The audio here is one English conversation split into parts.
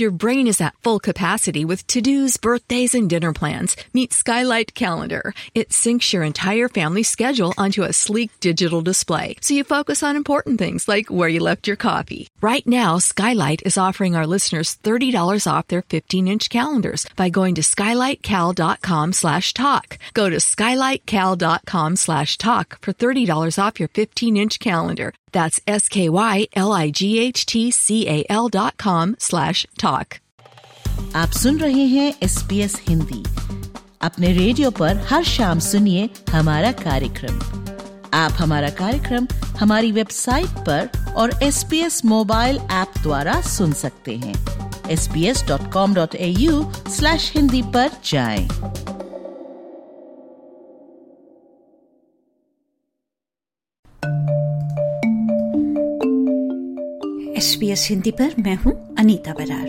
your brain is at full capacity with to-dos, birthdays, and dinner plans, meet Skylight Calendar. It syncs your entire family schedule onto a sleek digital display, so you focus on important things like where you left your coffee. Right now, Skylight is offering our listeners $30 off their 15-inch calendars by going to skylightcal.com/talk. Go to skylightcal.com/talk for $30 off your 15-inch calendar. That's skylightcal.com/talk. आप सुन रहे हैं SBS Hindi. अपने radio पर हर शाम सुनिए हमारा कार्यक्रम। आप हमारा कार्यक्रम हमारी वेबसाइट पर और SBS मोबाइल ऐप द्वारा सुन सकते हैं। sbs.com.au/hindi पर जाएं। SBS हिंदी पर मैं हूं अनीता बरार।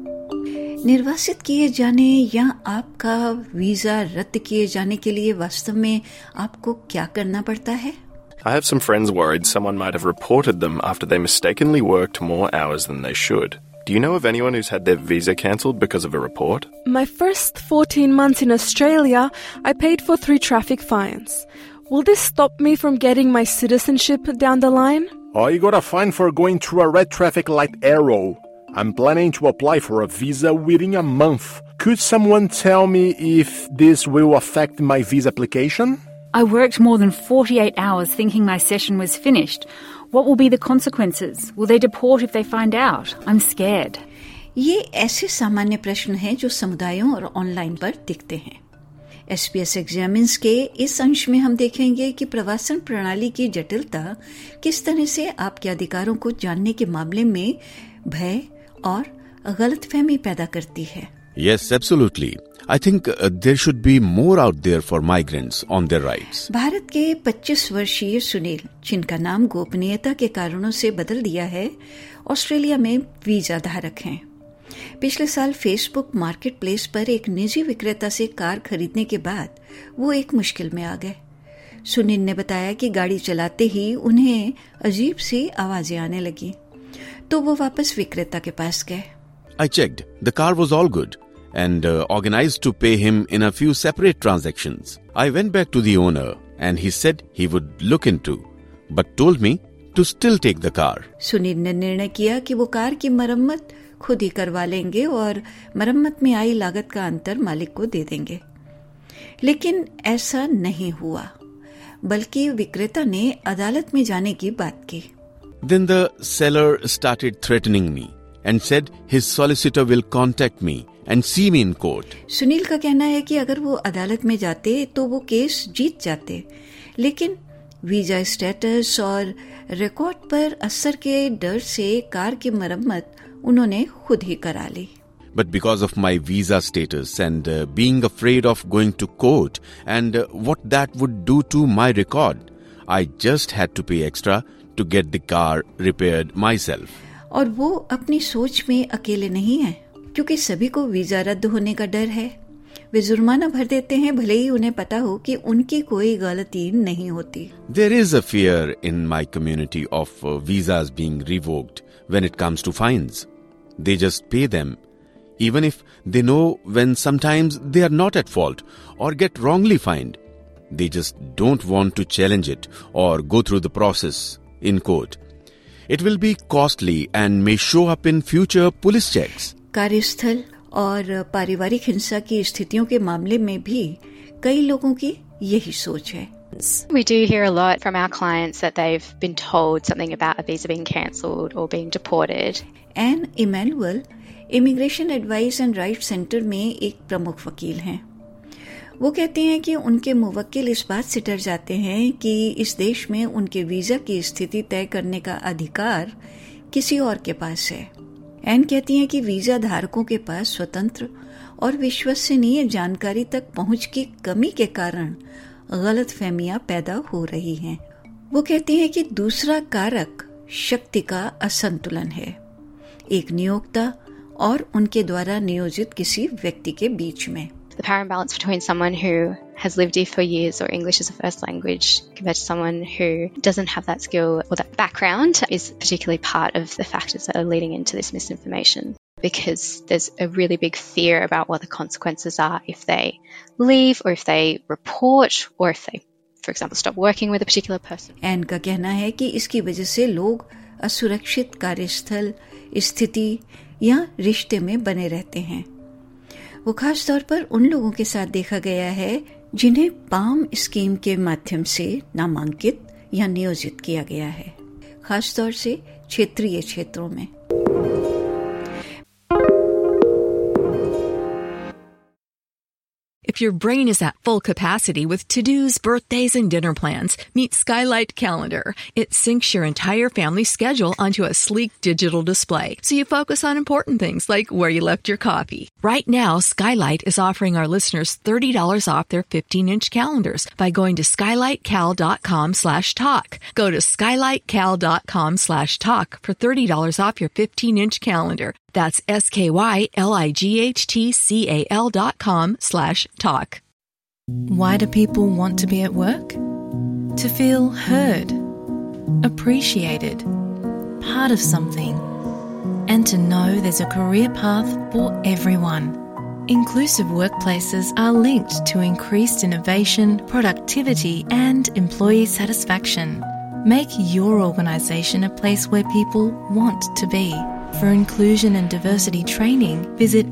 निर्वासित किए जाने या आपका वीजा रद्द किए जाने के लिए वास्तव में आपको क्या करना पड़ता है? I have some friends worried someone might have reported them after they mistakenly worked more hours than they should. Do you know of anyone who's had their visa cancelled because of a report? My first 14 months in Australia, I paid for 3 traffic fines. Will this stop me from getting my citizenship down the line? Oh, you got a fine for going through a red traffic light arrow. I'm planning to apply for a visa within a month. Could someone tell me if this will affect my visa application? I worked more than 48 hours thinking my session was finished. What will be the consequences? Will they deport if they find out? I'm scared. ये ऐसे सामान्य प्रश्न हैं जो समुदायों और online पर दिखते हैं। SBS Examines के इस अंश में हम देखेंगे कि प्रवासन प्रणाली की जटिलता किस तरह से आपके अधिकारों को जानने के मामले में भय और गलतफहमी पैदा करती है। Yes, absolutely. I think there should be more out there for migrants on their rights. Bharat के 25 वर्षीय सुनील, जिनका नाम गोपनीयता के कारणों से बदल दिया है, ऑस्ट्रेलिया में वीजा धारक हैं। पिछले साल फेसबुक मार्केट प्लेस पर एक निजी विक्रेता से कार खरीदने के बाद वो एक मुश्किल में आ गए। सुनील ने बताया कि गाड़ी चलाते ही उन्हें अजीब सी आवाजें आने लगी, तो वो वापस विक्रेता के पास गए। I checked. The car was all good and organized to pay him in a few separate transactions. I went back to the owner and he said he would look into, but told me to still take the car. Sunil ने निर्णय किया कि वो car की मरम्मत खुद ही करवा लेंगे और मरम्मत में आई लागत का अंतर मालिक को दे देंगे। लेकिन ऐसा नहीं हुआ, बल्कि विक्रेता ने अदालत में जाने की बात की। Then the seller started threatening me and said his solicitor will contact me and see me in court. Sunil का कहना है कि अगर वो अदालत में जाते तो वो केस जीत जाते, लेकिन वीजा स्टेटस और रिकॉर्ड पर असर के डर से कार की मरम्मत उन्होंने खुद ही करा ली। But because of my visa status and being afraid of going to court and what that would do to my record, I just had to pay extra to get the car repaired myself. और वो अपनी सोच में अकेले नहीं हैं, क्योंकि सभी को वीजा रद्द होने का डर है। वे जुर्माना भर देते हैं भले ही उन्हें पता हो कि उनकी कोई गलती नहीं होती। There is a fear in my community of visas being revoked when it comes to fines. They just pay them, even if they know when sometimes they are not at fault or get wrongly fined. They just don't want to challenge it or go through the process in court. It will be costly and may show up in future police checks. कार्यस्थल और पारिवारिक हिंसा की स्थितियों के मामले में भी कई लोगों की यही सोच है। We do hear a lot from our clients that they've been told something about a visa being cancelled or being deported. Ann Emmanuel immigration advice and right centre में एक प्रमुख वकील हैं। वो कहते हैं कि उनके मुवक्किल इस बात से डर जाते हैं कि इस देश में उनके वीजा की स्थिति तय करने का अधिकार किसी और के पास है। एन कहती हैं कि वीजा धारकों के पास स्वतंत्र और विश्वसनीय जानकारी तक पहुंच की कमी के कारण गलतफहमियां पैदा हो रही हैं। वो कहती हैं कि दूसरा कारक शक्ति का असंतुलन है, एक नियोक्ता और उनके द्वारा नियोजित किसी व्यक्ति के बीच में। The power imbalance between someone who has lived here for years or English as a first language compared to someone who doesn't have that skill or that background is particularly part of the factors that are leading into this misinformation. because there's a really big fear about what the consequences are if they leave or if they report or if they, for example, stop working with a particular person. Ann का कहना है कि इसकी वजह से लोग असुरक्षित कार्यस्थल स्थिति या रिश्ते में बने रहते हैं। वो खास तौर पर उन लोगों के साथ देखा गया है जिन्हें पाम स्कीम के माध्यम से नामांकित या नियोजित किया गया है, खास तौर से क्षेत्रीय क्षेत्रों में। If your brain is at full capacity with to-dos, birthdays, and dinner plans, meet Skylight Calendar. It syncs your entire family schedule onto a sleek digital display, so you focus on important things like where you left your coffee. Right now, Skylight is offering our listeners $30 off their 15-inch calendars by going to skylightcal.com/talk. Go to skylightcal.com/talk for $30 off your 15-inch calendar. That's skylightcal.com/talk. Why do people want to be at work? To feel heard, appreciated, part of something, and to know there's a career path for everyone. Inclusive workplaces are linked to increased innovation, productivity, and employee satisfaction. Make your organisation a place where people want to be. For inclusion and diversity training, visit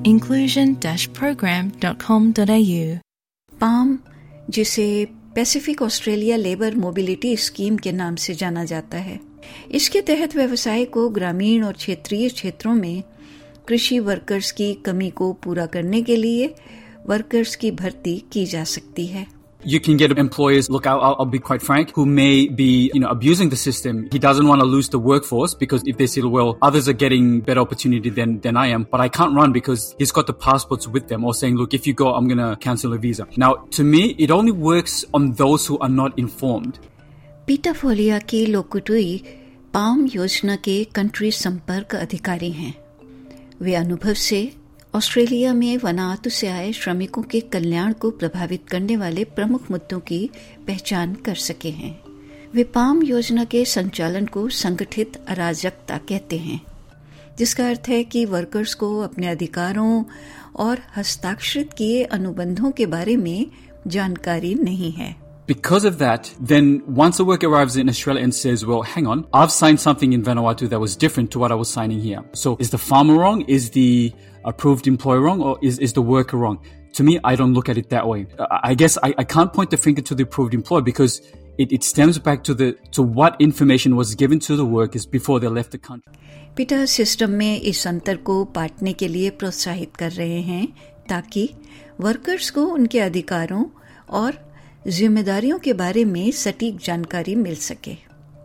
inclusion-program.com.au. PALM, जिसे Pacific Australia labour mobility scheme के नाम से जाना जाता है, इसके तहत व्यवसाय को ग्रामीण और क्षेत्रीय क्षेत्रों में कृषि वर्कर्स की कमी को पूरा करने के लिए वर्कर्स की भर्ती की जा सकती है। You can get employers, look, I'll be quite frank, who may be, abusing the system. He doesn't want to lose the workforce because if they see, well, others are getting better opportunity than I am, but I can't run because he's got the passports with them, or saying, look, if you go, I'm going to cancel a visa. Now, to me, it only works on those who are not informed. Peter फोलिया की लोकुटुई palm योजना के country संपर्क अधिकारी हैं। वे अनुभव से ऑस्ट्रेलिया में वनातु से आए श्रमिकों के कल्याण को प्रभावित करने वाले प्रमुख मुद्दों की पहचान कर सके हैं। वे पाम योजना के संचालन को संगठित अराजकता कहते हैं, जिसका अर्थ है कि वर्कर्स को अपने अधिकारों और हस्ताक्षरित किए अनुबंधों के बारे में जानकारी नहीं है। Because of that, then once a worker arrives in Australia and says, well, hang on, I've signed something in Vanuatu that was different to what I was signing here. So is the farmer wrong? Is the approved employer wrong? Or is the worker wrong? To me, I don't look at it that way. I guess I can't point the finger to the approved employer because it stems back to what information was given to the workers before they left the country. Peter system में इस अंतर को पाटने के लिए प्रोत्साहित कर रहे हैं ताकि वर्कर्स को उनके अधिकारों और जिम्मेदारियों के बारे में सटीक जानकारी मिल सके।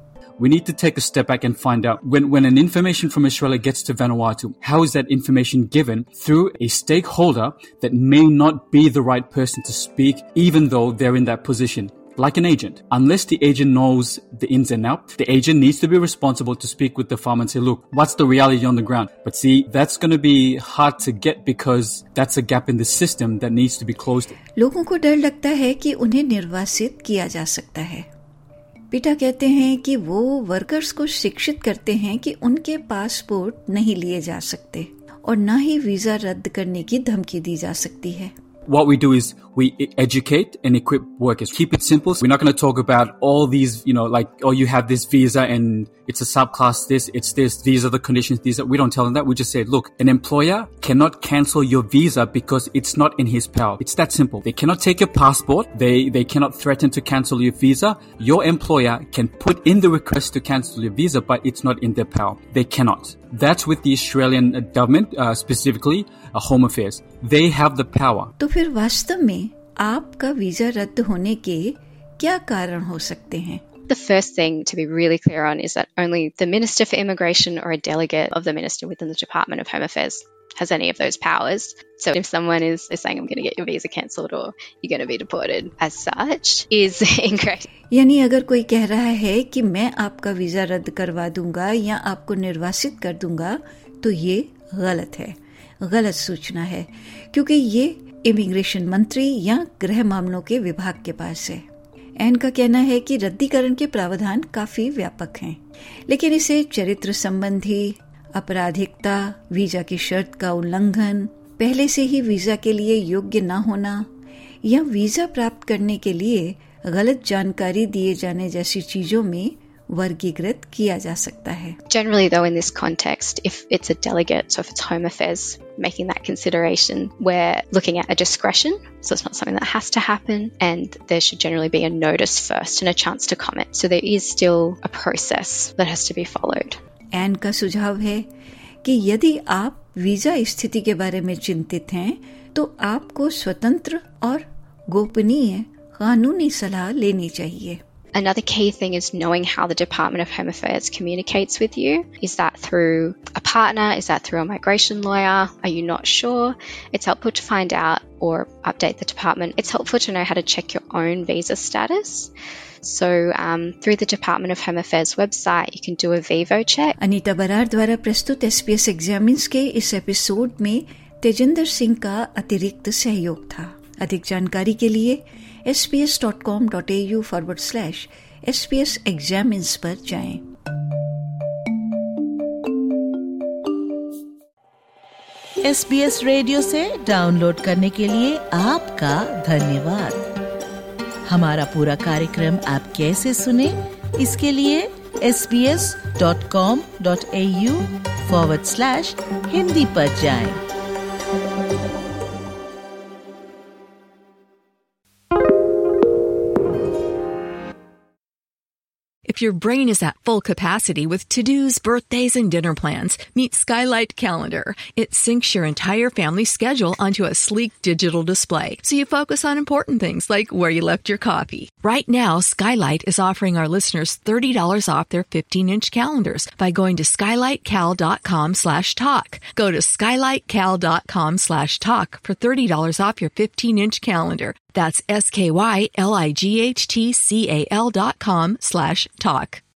We need to take a step back and find out when an information from Australia gets to Vanuatu, how is that information given through a stakeholder that may not be the right person to speak, even though they're in that position, like an agent. Unless the agent knows the ins and outs, the agent needs to be responsible to speak with the farmer and say, look, what's the reality on the ground? But see, that's going to be hard to get because that's a gap in the system that needs to be closed. लोगों को डर लगता है कि उन्हें निर्वासित किया जा सकता है। पीटर कहते हैं कि वो वर्कर्स को शिक्षित करते हैं कि उनके पासपोर्ट नहीं लिए जा सकते और न ही वीजा रद्द करने की धमकी दी जा सकती है। What we do is we educate and equip workers. Keep it simple. We're not going to talk about all these, like, oh, you have this visa and it's a subclass this, it's this, these are the conditions, these are, we don't tell them that. We just say, look, an employer cannot cancel your visa because it's not in his power. It's that simple. They cannot take your passport. They cannot threaten to cancel your visa. Your employer can put in the request to cancel your visa, but it's not in their power. They cannot. That's with the Australian government, specifically Home Affairs. They have the power. तो फिर वास्तव में आपका visa रद्द होने के क्या कारण हो सकते हैं? The first thing to be really clear on is that only the Minister for Immigration or a delegate of the Minister within the Department of Home Affairs has any of those powers. So if someone is saying, I'm going to get your visa cancelled or you're going to be deported as such is incorrect. यानी अगर कोई कह रहा है कि मैं आपका visa रद्द करवा दूंगा या आपको निर्वासित कर दूंगा, तो ये गलत है, गलत सूचना है, क्योंकि ये इमिग्रेशन मंत्री या गृह मामलों के विभाग के पास है। एन का कहना है कि रद्दीकरण के प्रावधान काफी व्यापक हैं, लेकिन इसे चरित्र संबंधी, आपराधिकता, वीजा की शर्त का उल्लंघन, पहले से ही वीजा के लिए योग्य न होना या वीजा प्राप्त करने के लिए गलत जानकारी दिए जाने जैसी चीजों में वर्गीकृत किया जा सकता है. Generally though in this context, if it's a delegate, so if it's Home Affairs making that consideration, we're looking at a discretion, so it's not something that has to happen, and there should generally be a notice first and a chance to comment. So there is still a process that has to be followed. Ann का सुझाव है कि यदि आप visa स्थिति के बारे में चिंतित हैं तो आपको स्वतंत्र और गोपनीय कानूनी सलाह लेनी चाहिए. Another key thing is knowing how the Department of Home Affairs communicates with you. Is that through a partner? Is that through a migration lawyer? Are you not sure? It's helpful to find out or update the department. It's helpful to know how to check your own visa status. So through the Department of Home Affairs website, you can do a Vivo check. Anita Brar द्वारा प्रस्तुत SBS Examines के इस episode में तेजिंदर सिंह का अतिरिक्त सहयोग था. अधिक जानकारी के लिए sbs.com.au/SBS Examines पर जाएं. SBS रेडियो से डाउनलोड करने के लिए आपका धन्यवाद. हमारा पूरा कार्यक्रम आप कैसे सुने, इसके लिए sbs.com.au/Hindi पर जाएं. If your brain is at full capacity with to-dos, birthdays, and dinner plans, meet Skylight Calendar. It syncs your entire family schedule onto a sleek digital display, so you focus on important things like where you left your coffee. Right now, Skylight is offering our listeners $30 off their 15-inch calendars by going to skylightcal.com/talk. Go to skylightcal.com/talk for $30 off your 15-inch calendar. That's skylightcal.com/talk.